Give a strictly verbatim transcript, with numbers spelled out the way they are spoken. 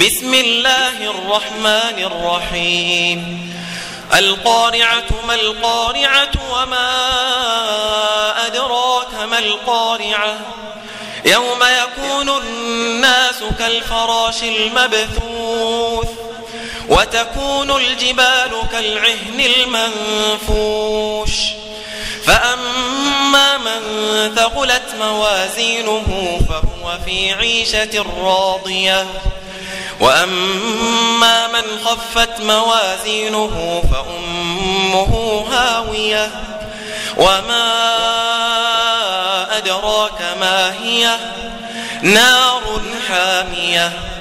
بسم الله الرحمن الرحيم القارعة ما القارعة وما أدراك ما القارعة يوم يكون الناس كالفراش المبثوث وتكون الجبال كالعهن المنفوش فأما من ثقلت موازينه فهو في عيشة راضية وأما من خفت موازينه فأمه هاوية وما أدراك ما هي نار حامية